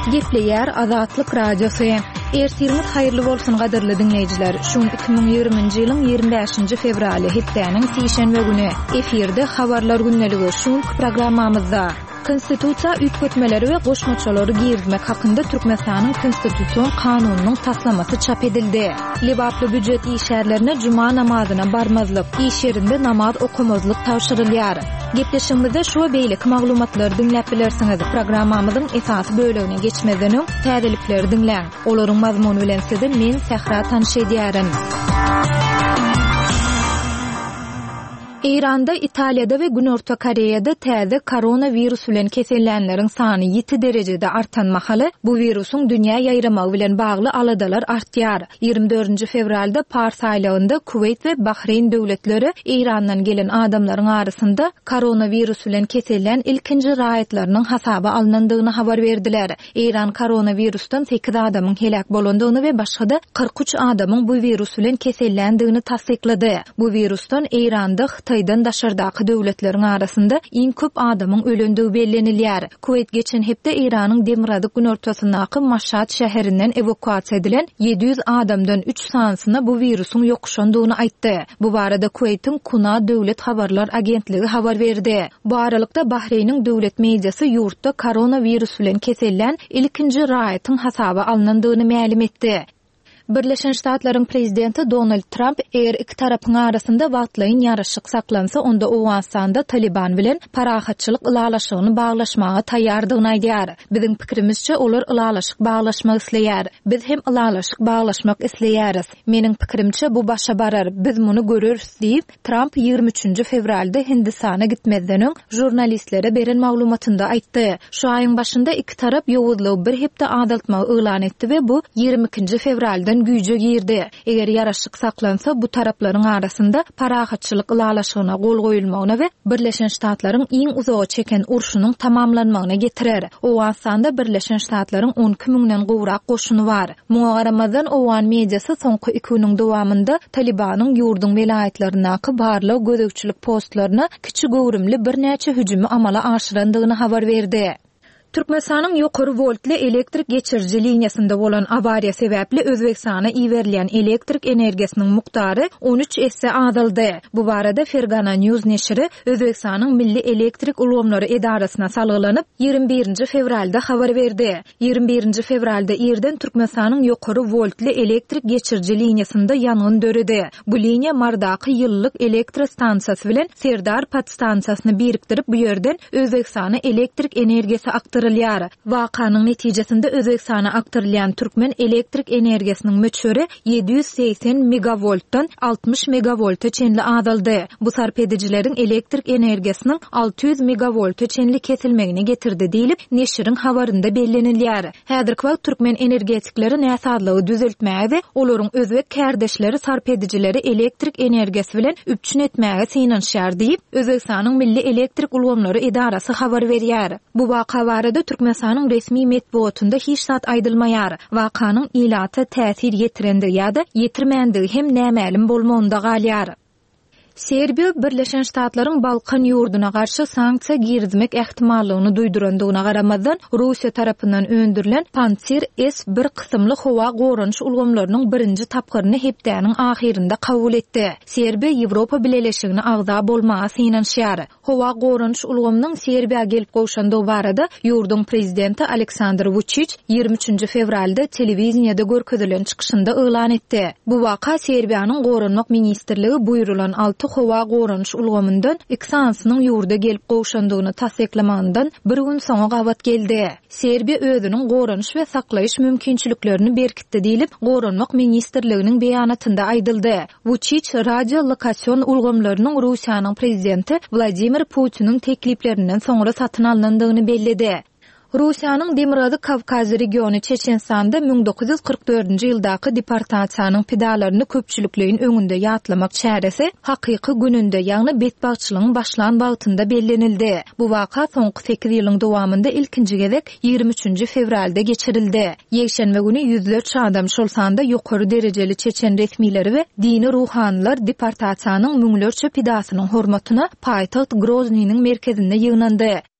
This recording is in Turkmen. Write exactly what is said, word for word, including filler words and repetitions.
Gepleýär Azatlyk radiosu. Ertirimiz haýyrly bolsun gaderli dinleýijiler. Şuň iki ming ýigrimiji ýylyň ýigrimbi beşinji fevraly hepdeniň sişenbe güni efirde habarlar günneligi şuň programmamyzda Konstitusiýa üýtgetmeleri we goşmaçalary girizmek hakynda Türkmenistanyň konstitusiýon kanunynyň taslamasy çap edildi. Libaply büdjet işärlerine juma namazyna barmazlyk, iş ýerinde namaz okumazlyk tawşyrylýar. Gepleşigimizde şu beýlik maglumatlary dinläp bilersiňiz. Programmamyzyň esas bölegine geçmeden öň täzelikleri dinläň. Olaryň mazmuny bilen sizi men Sehra tanış edýärim. İranda, İtalyada ve Günorta Koreýada täze koronavirus bilen kesellenleriň sany ýeti derejede artanmahaly, bu virusyň dünýä ýaýramagy bilen bagly aladalar artýar. ýygrimi dördünji fevralda Pars aýlagynda Kuweyt we Bahreyn döwletleri İrandan gelen adamlaryň arasynda koronavirus bilen kesellen ilkinji raýatlarynyň hasaba alynandygyny habar berdiler. İran koronavirusdan sekiz adamyň helak bolandygyny we başga kırk üç adamyň bu virus bilen kesellendigini tasdiklady. Bu virusdan İranda Taýdan daşardaky döwletleriň arasynda iň köp adamyň ölendigi bellenilýär. Kuweyt geçen hepde Iranyň Demirady günortasyndaky Maşhad şäherinden evakuasiýa edilen ýedi ýüz adamdan üç sanysyna bu virusyň ýokuşandygyny aýtdy. Bu barada Kuweytiň Kuna döwlet habarlar agentligi habar berdi. Bu aralykda Bahreyniň döwlet mediýasy ýurtda koronavirus bilen kesellen ilkinji raýatyň hasaba alynandygyny ma'lum etdi. Birleşen Ştatlaryň prezidenti Donald Trump eger iki tarapyň arasynda wagtlaýyn ýaraşyk saklansa, onda Owganistanda Taliban bilen parahatçylyk ılalaşygyny baglaşmaga taýýardygyny aýdýar. Biziň pikirimizçe olar ılalaşyk baglaşmak isleýär. Biz hem ılalaşyk baglaşmak isleýäris. Meniň pikirimçe bu başa barar. Biz muny görürüz diýip Trump ýygrimi üçünji fevralda Hindistana gitmezden öň jurnalistlere beren maglumatynda aýtdy. Şu aýyň başynda iki tarap ýowuzlygy bir hepde adaltma elan etdi we bu ýygrimi ikinji fevralda güýje girdi. Eger ýaraşyk saklansa, bu taraplaryň arasynda parahatçylyk ılalaşygyna gol goýulmagyna we Birleşen Ştatlaryň iň uzağa çeken urşunyň tamamlanmagyna getirer. Owganistanda Birleşen Ştatlaryň on iki miňden gowrak goşuny bar. Muňa garamazdan Owgan mediýasy soňky iki güniň dowamında Talibanyň ýurdun welaýatlarynaky barly gözegçilik postlaryna kiçi gowrumly bir näçe hüjümi amala aşyrandygyny habar berdi. Türkmenistanyň ýokary voltly elektrik geçirji liniýasynda bolan awariýa sebäpli Özbekistana iýerilen elektrik energiýasiniň muktary on üç esse azaldy. Bu barada Fergana News neşri Özbekistanyň Milli Elektrik Ulgamlary Edarasyna salyglanyp ýygrimi birinji fevralda habar berdi. ýygrimi birinji fevralda ýerden Türkmenistanyň ýokary voltly elektrik geçirji liniýasynda ýangyn döredi. Bu liniýa Mardaky ýyllyk elektrik stansiýasy bilen Serdar podstansiýasyny birikdirip bu ýerden Özbekistana elektrik energiýasi aktar Wakanyň netijesinde Özbekistana aktarylýan türkmen elektrik energiýasynyň möçüri ýedi ýüz seksen megavoltdan altmış megavolta çenli azaldy. Bu sarp edijileriň elektrik energiýasynyň alty ýüz megavolta çenli kesilmegini getirdi diýilip neşriň habarynda bellenilýär. Häzirki wagt türkmen energetikleri näsadlygy düzeltmäge we olaryň özbek kärdeşleri sarp edijileri elektrik energiýasy bilen üpçün etmäge synanşýar diýip Özbekistanyň Milli Elektrik Ulgamlary Edarasy habar berýär. Bu waka barada Türkmenistanyň resmi medeniýetinde hiç zat aýdylmaýar. Wakanyň ilata täsir ýetirendi ýa-da ýetirmändige hem nämälim bolmagynda galýar. Serbiya Birleşen Ştatlaryň Balkan ýurduna garşy sanksiýa girizmek ähtimallygyny duýdurandygyna garamazdan Russiýa tarapyndan öndürilen Pantsir S bir kysymly howa gorunç ulgamlarynyň birinji tapgyryny hepdeniň ahirinde kabul etdi. Serbiya Ýewropa Birleşigine agza bolmaga synanşýar. Howa gorunç ulgamynyň Serbiya gelip goşandygy barada ýurdun prezidenti Aleksandr Vučić ýygrimi üçünji fevralda telewiziýada görkezilen çykyşynda elan etdi. Bu waka Serbiýanyň gorunmak ministrligi buýrulan altı howa gorunç ulgamyndan iki sansynyň ýurda gelip goşandygyny tasdiklemandan bir gün soňa gabat geldi. Serbiya özüniň gorunç we saklaýyş mümkinçiliklerini berkitdi diýilip gorunmak ministrliginiň beýanatynda aýdyldy. Vučić radio lokasiýon ulgamlarynyň Russiýanyň prezidenti Vladimir Putiniň tekliplerinden soňra satyn alynandygyny belledi. Russiýanyň Demirady Kavkaz regiony Çeçenstanda bin dokuz yüz kırk dördünji ýyldaky deportasiýanyň pidalaryny köpçülikligiň öňünde ýatlamak çäresi hakyky gününde, ýagny betbagçylygyň başlan bagtynda bellenildi. Bu waka soňky sekiz ýylyň dowamında ilkinji gezek ýygrimi üçünji fevralda geçirildi. Ýekşenbe güni ýüzlerçe adam şol sanda ýokary derejeli Çeçen resmileri we dini ruhanylar deportasiýanyň müňlerçe pidasynyň hormatyna paýtaht Groznyň merkezinde ýygnandy.